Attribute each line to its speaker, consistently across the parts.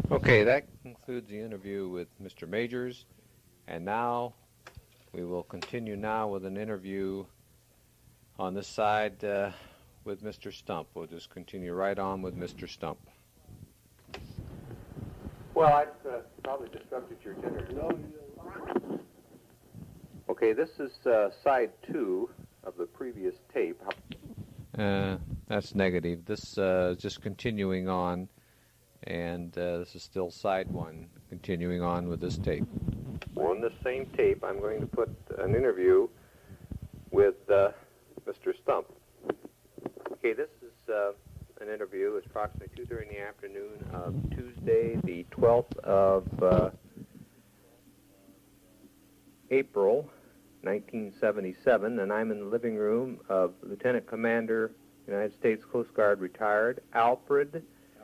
Speaker 1: Okay, that concludes the interview with Mr. Majors, and now we will continue now with an interview on this side with Mr. Stump. We'll just continue right on with Mr. Stump. Well, I've probably disrupted your dinner. Okay, this is side 2 of the previous tape. That's negative. This is just continuing on, and this is still side 1, continuing on with this tape. On this same tape, I'm going to put an interview with Mr. Stump. Okay, this is an interview. It's approximately 2:30 in the afternoon of Tuesday, the 12th of April, 1977, and I'm in the living room of Lieutenant Commander, United States Coast Guard, retired, Albert,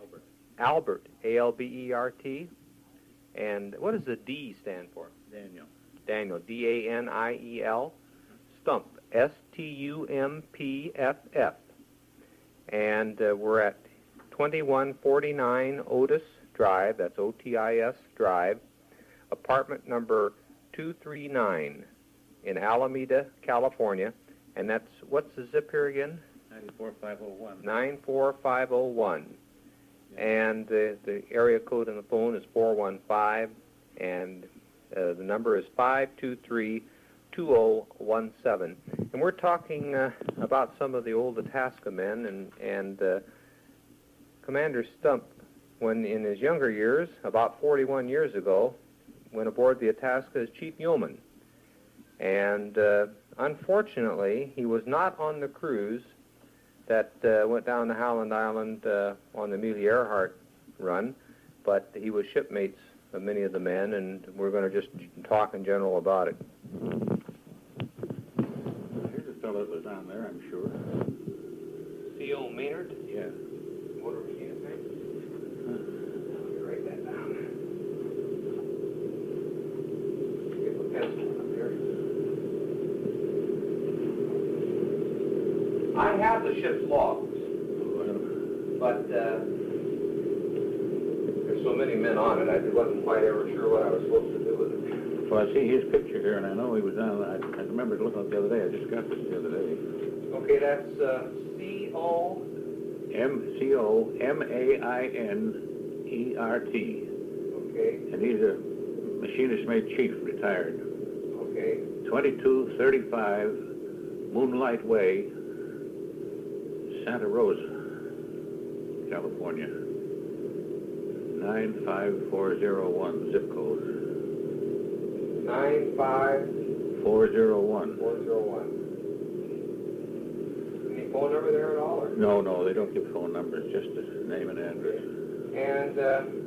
Speaker 1: A-L-B-E-R-T. And what does the D stand for? Daniel, D-A-N-I-E-L. Stump, S-T-U-M-P-F-F. And we're at 2149 Otis Drive, that's O-T-I-S Drive, apartment number 239 in Alameda, California. And that's, what's the zip here again?
Speaker 2: 94501.
Speaker 1: 94501. Yeah. And the area code on the phone is 415, and the number is 523-2017. And we're talking about some of the old Itasca men, and Commander Stump, when in his younger years, about 41 years ago, went aboard the Itasca as chief yeoman. And unfortunately, he was not on the cruise that went down to Howland Island on the Amelia Earhart run, but he was shipmates of many of the men, and we're going to just talk in general about it.
Speaker 2: Here's a fellow that was down there, I'm sure.
Speaker 1: C.O. Maynard?
Speaker 2: Yeah.
Speaker 1: Motor machinist name? Let me write that down. Get the pencil up there. I have the ship's logs, but there's so many men on it, I wasn't quite ever sure what I was supposed to do with it.
Speaker 2: Well, I see his picture here, and I know he was down. I remember looking at it the other day. I just got this the other day.
Speaker 1: Okay, that's C-O...
Speaker 2: M-C-O-M-A-I-N-E-R-T.
Speaker 1: Okay.
Speaker 2: And he's a machinist mate chief, retired.
Speaker 1: Okay.
Speaker 2: 2235 Moonlight Way, Santa Rosa, California. 95401 zip code.
Speaker 1: 95401. 401. Any phone number there at all? Or?
Speaker 2: No, they don't give phone numbers, just a name and address.
Speaker 1: And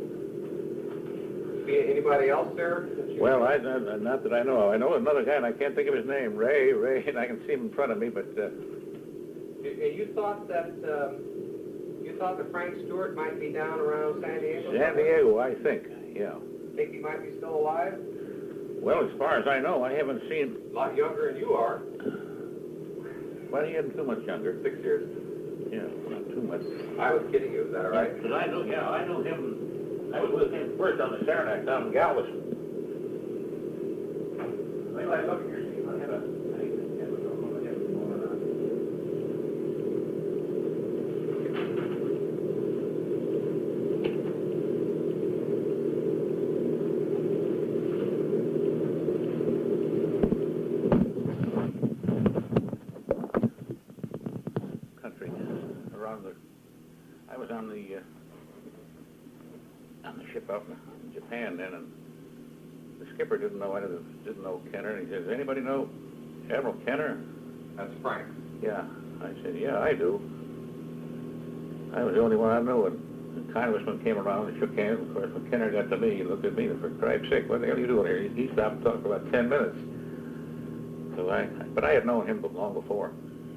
Speaker 1: anybody else there?
Speaker 2: Well, not that I know of. I know another guy, and I can't think of his name. Ray, and I can see him in front of me, but...
Speaker 1: You thought that Frank Stewart might be down around San Diego?
Speaker 2: San Diego, I think, yeah.
Speaker 1: Think he might be still alive?
Speaker 2: Well, as far as I know, I haven't seen...
Speaker 1: A lot younger than you are.
Speaker 2: Well, he isn't too much younger.
Speaker 1: 6 years.
Speaker 2: Yeah, not too much.
Speaker 1: I was kidding you, is that all right?
Speaker 2: Because I knew him. I was with him first on the Saranac down in Galveston. Anyway, look here. Up in Japan then, and the skipper didn't know Kenner, and he says, "Anybody know Admiral Kenner?"
Speaker 1: That's Frank.
Speaker 2: Yeah. I said, "Yeah, I do." I was the only one I knew, and the congressman came around and shook hands. Of course, when Kenner got to me, he looked at me, and for Christ's sake, what the hell are you doing here? He stopped and talked for about 10 minutes. But I had known him long before.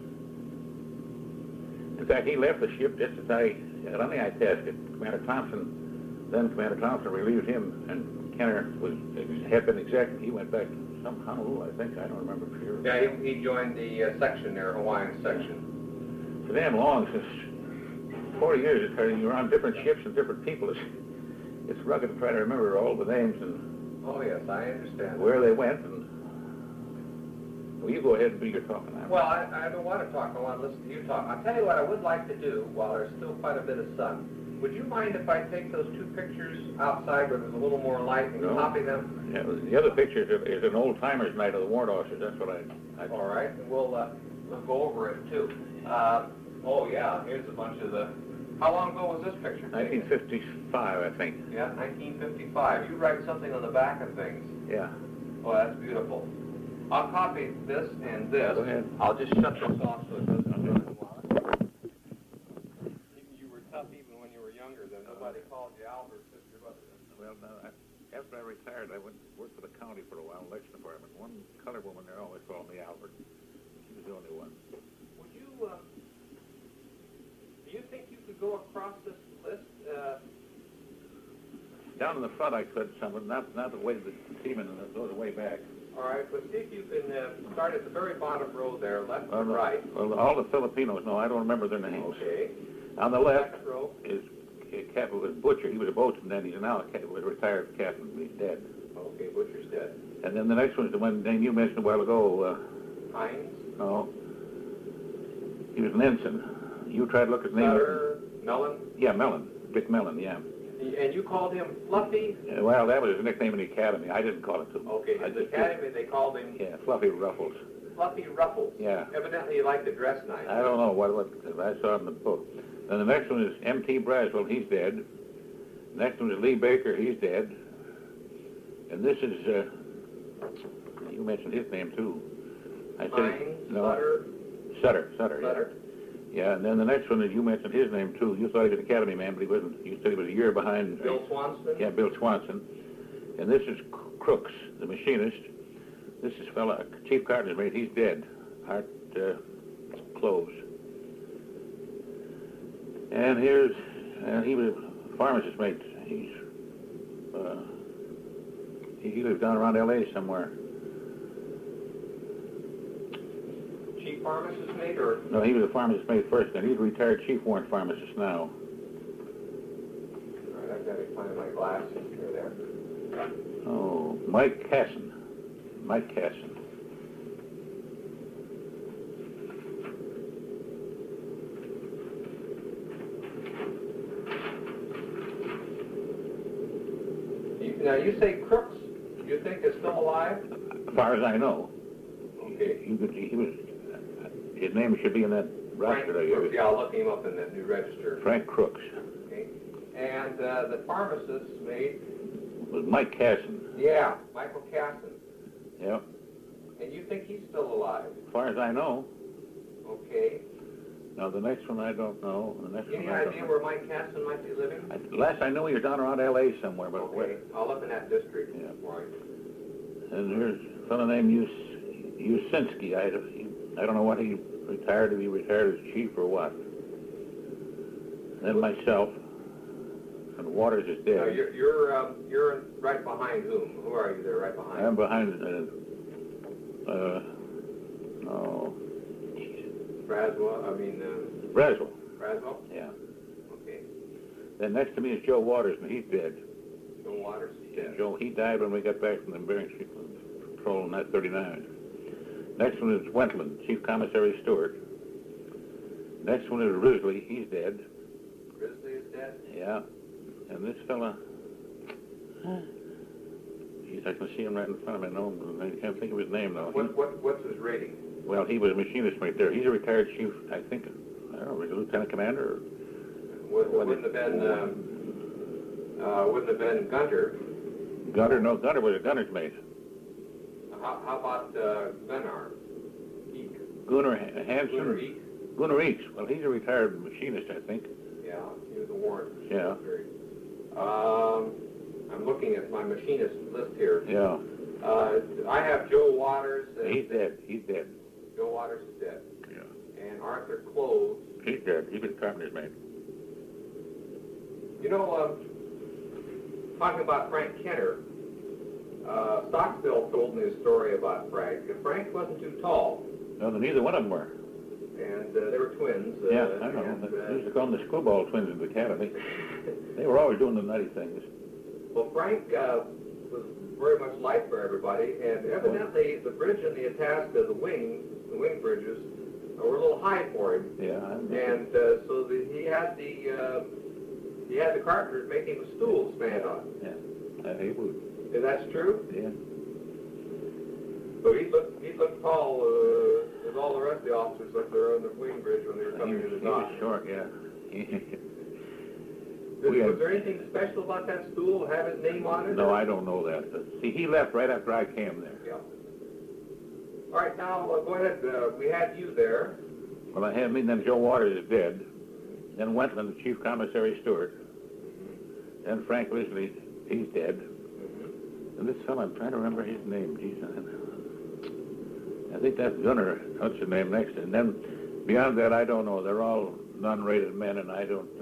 Speaker 2: In fact, he left the ship just as I got on the Itasca. Commander Thompson relieved him, and Kenner had been executive. He went back to some Honolulu, I think. I don't remember for sure.
Speaker 1: Yeah, he joined the section there, Hawaiian section.
Speaker 2: For damn long, since 40 years, you're on different ships and different people. it's rugged to try to remember all the names and
Speaker 1: Oh, yes, I understand.
Speaker 2: where they went. And well, you go ahead and do your talking now.
Speaker 1: Well, I don't want to talk. I want to listen to you talk. I'll tell you what I would like to do while there's still quite a bit of sun. Would you mind if I take those two pictures outside where there's a little more light and
Speaker 2: No.
Speaker 1: copy them?
Speaker 2: Yeah, the other picture is an old timers night of the warrant officers. That's what I
Speaker 1: All right, and we'll go over it too. Oh yeah, here's a bunch of the. How long ago was this picture taken?
Speaker 2: 1955, I think.
Speaker 1: Yeah, 1955. You write something on the back of things.
Speaker 2: Yeah.
Speaker 1: Oh, that's beautiful. I'll copy this and this.
Speaker 2: Go ahead.
Speaker 1: I'll just shut this off so it doesn't run wild. You were tough even when you were younger. Then nobody called you Albert, sister, but.
Speaker 2: Well, no, after I retired, I went worked for the county for a while, election department. One colored woman there always called me Albert. She was the only one.
Speaker 1: Would you? Do you think you could go across this list?
Speaker 2: Down in the front, I could some, but not the way the team and those way back.
Speaker 1: All right, but see if you can start at the very bottom row there, left
Speaker 2: Well,
Speaker 1: and right.
Speaker 2: Well, all the Filipinos, no, I don't remember their names.
Speaker 1: Okay.
Speaker 2: On the left
Speaker 1: Next row.
Speaker 2: is Captain was Butcher. He was a boatswain then. He's now a retired captain. He's dead.
Speaker 1: Okay, Butcher's dead.
Speaker 2: And then the next one is the one name you mentioned a while ago.
Speaker 1: Hines.
Speaker 2: No. He was an ensign. You tried to look at his name.
Speaker 1: Sutter. Mellon.
Speaker 2: Yeah, Mellon. Dick Mellon, yeah.
Speaker 1: And you called him Fluffy?
Speaker 2: Well, that was his nickname in the academy. I didn't call it to him.
Speaker 1: Okay, in the academy they called him
Speaker 2: Yeah, Fluffy Ruffles.
Speaker 1: Fluffy Ruffles.
Speaker 2: Yeah.
Speaker 1: Evidently he liked to dress nice.
Speaker 2: I don't know what I saw it in the book. Then the next one is M.T. Braswell. He's dead. Next one is Lee Baker. He's dead. And this is, you mentioned his name too. I said,
Speaker 1: Hines, Sutter.
Speaker 2: Sutter, yeah.
Speaker 1: Sutter.
Speaker 2: Yeah, and then the next one is you mentioned his name too. You thought he was an academy man, but he wasn't. You said he was a year behind.
Speaker 1: Bill Swanson.
Speaker 2: Yeah, Bill Swanson. And this is Crooks, the machinist. This is fella, Chief Carter's mate. He's dead. Heart closed. And here's, he was a pharmacist mate. He lives down around L.A. somewhere.
Speaker 1: Chief pharmacist mate or?
Speaker 2: No, he was a pharmacist mate first, and he's a retired chief warrant pharmacist now.
Speaker 1: All right, I've got to find my glasses. Here, there.
Speaker 2: Oh, Mike Casson. Mike Casson.
Speaker 1: Now, you say Crooks, you think is still alive?
Speaker 2: As far as I know.
Speaker 1: Okay.
Speaker 2: He was, his name should be in that roster I gave
Speaker 1: Crooks,
Speaker 2: you.
Speaker 1: yeah, I'll look him up in that new register.
Speaker 2: Frank Crooks.
Speaker 1: Okay. And the pharmacist mate?
Speaker 2: Was Mike Casson.
Speaker 1: Yeah, Michael Casson.
Speaker 2: Yep.
Speaker 1: And you think he's still alive?
Speaker 2: As far as I know.
Speaker 1: Okay.
Speaker 2: Now, the next one I don't know. The next
Speaker 1: Any
Speaker 2: one I don't
Speaker 1: idea
Speaker 2: know.
Speaker 1: where Mike Casson might be living?
Speaker 2: Last I knew he was down around L.A. somewhere, but
Speaker 1: Okay, I'll look in that district.
Speaker 2: Yeah.
Speaker 1: Right.
Speaker 2: And there's a fellow named Usinski. I don't know what he retired, if he retired as chief or what. Then myself, and Waters is
Speaker 1: Now,
Speaker 2: dead.
Speaker 1: you're right behind whom? Who are you there right behind?
Speaker 2: I'm behind, oh,
Speaker 1: Braswell,
Speaker 2: Braswell.
Speaker 1: Braswell?
Speaker 2: Yeah.
Speaker 1: Okay.
Speaker 2: Then next to me is Joe Waters, and he's dead.
Speaker 1: Joe Waters?
Speaker 2: Yeah, Joe, he died when we got back from the Bering Street Patrol in 1939. Next one is Wentland, Chief Commissary Stewart. Next one is Risley, he's dead.
Speaker 1: Risley is dead?
Speaker 2: Yeah. And this fella, geez, I can see him right in front of me. No, I can't think of his name though.
Speaker 1: What's his rating?
Speaker 2: Well, he was a machinist right there. He's a retired chief, I think, I don't know, he's a lieutenant commander.
Speaker 1: Wouldn't have been Gunter.
Speaker 2: No, Gunter was a gunner's mate.
Speaker 1: How about Gunnar? Eek.
Speaker 2: Gunnar Hansen.
Speaker 1: Gunnar Eek?
Speaker 2: Gunnar Eeks. Well, he's a retired machinist, I think.
Speaker 1: Yeah, he was a warrant.
Speaker 2: Yeah.
Speaker 1: I'm looking at my machinist list here.
Speaker 2: Yeah.
Speaker 1: I have Joe Waters.
Speaker 2: He's dead. He's dead.
Speaker 1: Joe Waters is dead.
Speaker 2: Yeah.
Speaker 1: And Arthur Close.
Speaker 2: He's dead. He was a carpenter's mate.
Speaker 1: You know, talking about Frank Kenner, Stocksville told me a story about Frank. Frank wasn't too tall,
Speaker 2: No, neither one of them were.
Speaker 1: and they were twins.
Speaker 2: Yeah, I know. They used to call them the screwball twins in the academy. They were always doing the nutty things.
Speaker 1: Well, Frank was very much liked by everybody, and evidently the bridge in the Itasca, the wing bridges, were a little high for him.
Speaker 2: Yeah.
Speaker 1: And so he had the carpenters make him a stool to stand on.
Speaker 2: Yeah. He would.
Speaker 1: Is that true?
Speaker 2: Yeah.
Speaker 1: So he looked tall as all the rest of the officers looked there on the wing bridge when they were coming to the dock.
Speaker 2: He was short, yeah.
Speaker 1: Was there anything special about that stool? Have his name on it?
Speaker 2: No, I don't know that. See, he left right after I came there.
Speaker 1: Yeah. All right, now go ahead. We had you there.
Speaker 2: Well, I had me, then Joe Waters is dead. Then Wentland, the Chief Commissary Stewart. Then Frank Lisley, he's dead. And this fellow, I'm trying to remember his name. Geez, I think that's Gunner. That's the name next. And then beyond that, I don't know. They're all non-rated men, and I don't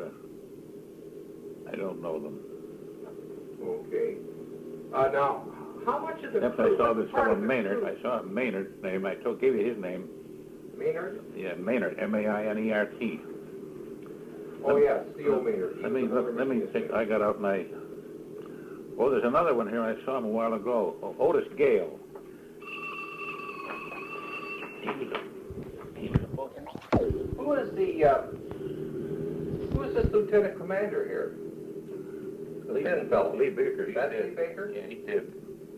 Speaker 2: know them.
Speaker 1: Okay. Now, how much of the
Speaker 2: Except
Speaker 1: crew,
Speaker 2: I saw this fellow
Speaker 1: crew?
Speaker 2: Maynard. I saw Maynard's name. I gave you his name.
Speaker 1: Maynard?
Speaker 2: Yeah, Maynard, M-A-I-N-E-R-T.
Speaker 1: Oh, yes, C.O. Maynard.
Speaker 2: Let me think. I got out my... Oh, there's another one here. I saw him a while ago. Otis Gale.
Speaker 1: Who is this lieutenant commander here? The thin fellow.
Speaker 2: Lee Baker.
Speaker 1: That's Lee Baker?
Speaker 2: Yeah, he did.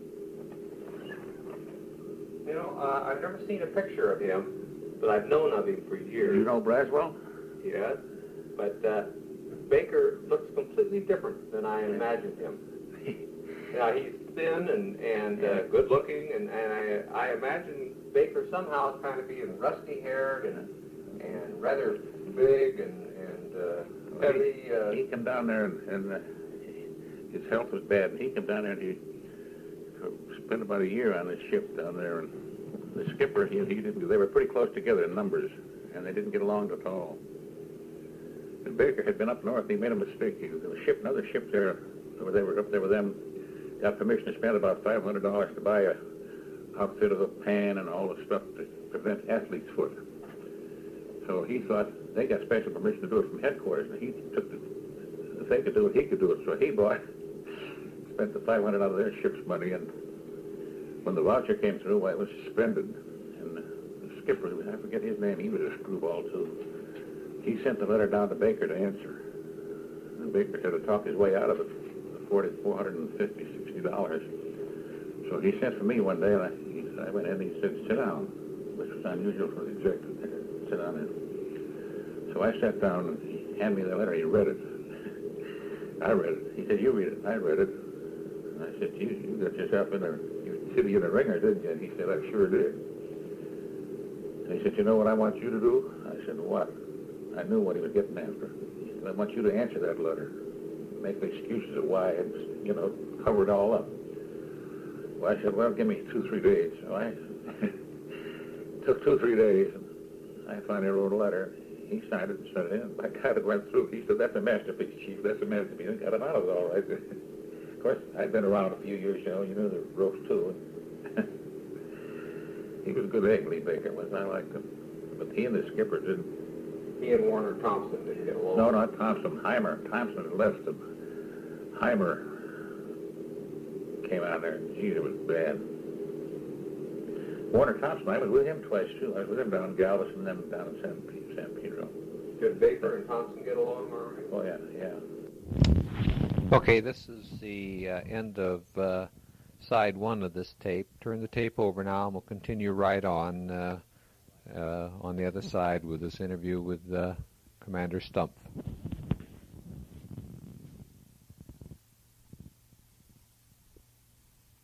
Speaker 1: You know, I've never seen a picture of him, but I've known of him for years.
Speaker 2: You know Braswell?
Speaker 1: Yes, but Baker looks completely different than I imagined him. Now, he's thin and good looking, and I imagine Baker somehow kind of being rusty-haired and rather big and heavy.
Speaker 2: He came down there and his health was bad, and he came down there and he spent about a year on the ship down there, and the skipper, he didn't. They were pretty close together in numbers, and they didn't get along at all. And Baker had been up north. He made a mistake. Another ship there, they were up there with them, got permission to spend about $500 to buy a outfit of a pan and all the stuff to prevent athlete's foot. So he thought they got special permission to do it from headquarters, and he took if they could do it, he could do it. So he spent the $500 out of their ship's money, and when the voucher came through, it was suspended. And the skipper, I forget his name, he was a screwball too. He sent the letter down to Baker to answer. And Baker had to talk his way out of it, $450, $60. So he sent for me one day, and I went in and he said, sit down, which was unusual for the executive there. Sit down there. So I sat down and he handed me the letter. He read it. I read it. He said, you read it. I read it. And I said, you got yourself in a city in a ringer, didn't you? And he said, I sure did. And he said, you know what I want you to do? I said, what? I knew what he was getting after. He said, I want you to answer that letter. Make excuses of why it's, covered all up. Well, I said, well, give me 2-3 days. So I took 2-3 days, and I finally wrote a letter. He signed it and sent it in. By God, it went through. He said, that's a masterpiece, Chief. That's a masterpiece. I got him out of it all right. Of course, I'd been around a few years, you know the ropes too. He was a good egg, Lee Baker was. I liked him. But he and the skipper didn't.
Speaker 1: He and Warner Thompson didn't get along.
Speaker 2: No, not Thompson. Heimer. Thompson had left him. Heimer came out there. Gee, it was bad. Warner Thompson, I was with him twice, too. I was with him down in Galveston and then down in San Pedro.
Speaker 1: Did Baker and Thompson get along all right?
Speaker 2: Oh, yeah, yeah.
Speaker 3: Okay, this is the end of side one of this tape. Turn the tape over now, and we'll continue right on the other side with this interview with Commander Stumpf.